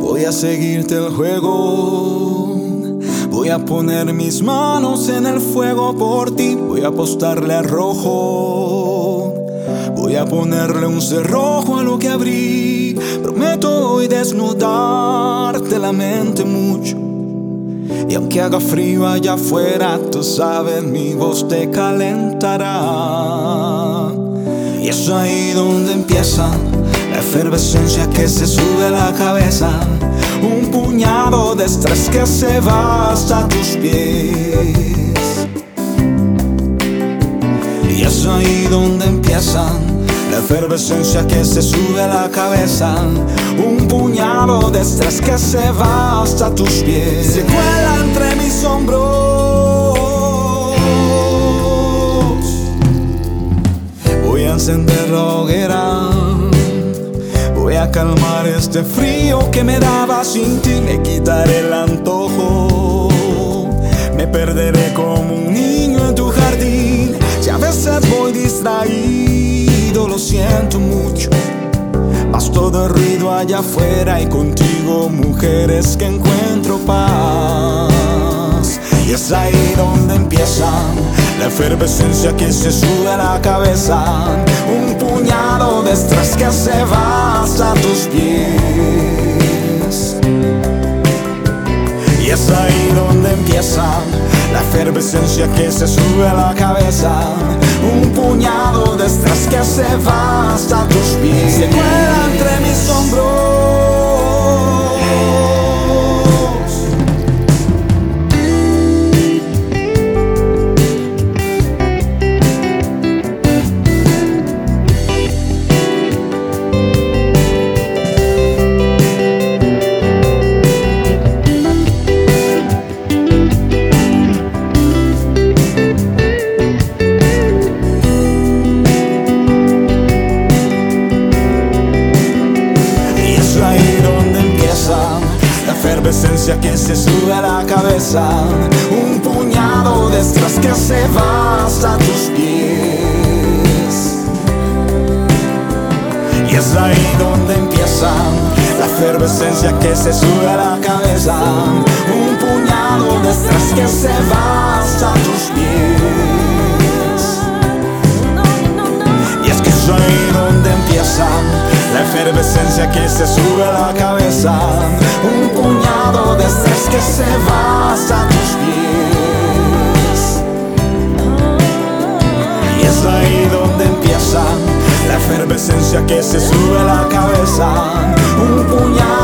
Voy a seguirte el juego. Voy a poner mis manos en el fuego por ti. Voy a apostarle al rojo. Voy a ponerle un cerrojo a lo que abrí. Prometo hoy desnudarte la mente mucho. Y aunque haga frío allá afuera, tú sabes, mi voz te calentará. Y es ahí donde empieza la efervescencia que se sube a la cabeza. Un puñado de estrés que se va hasta tus pies. Y es ahí donde empieza la efervescencia que se sube a la cabeza. Un puñado de estrés que se va hasta tus pies. Se cuela entre mis hombros. Voy a encender la hoguera. Voy a calmar este frío que me daba sin ti. Me quitaré el antojo. Me perderé como un niño en tu jardín. Si a veces voy distraído, lo siento mucho. Mas todo el ruido allá afuera y contigo, mujeres, que encuentro paz. Y es ahí donde empieza la efervescencia que se sube a la cabeza. Un puñado de estrés que se va hasta tus pies. Y es ahí donde empieza la efervescencia que se sube a la cabeza. Un puñado de estrés que se va hasta tus pies. Se cuela entre mis hombros. La efervescencia que se sube a la cabeza. Un puñado de estrés que se va hasta tus pies. Y es ahí donde empieza la efervescencia que se sube a la cabeza. Un puñado de estrés que se va hasta tus pies. Y es que es ahí donde empieza la efervescencia que se sube a la cabeza. Un puñado de estrés que se va hasta tus pies. Y es ahí donde empieza la efervescencia que se sube a la cabeza. Un puñado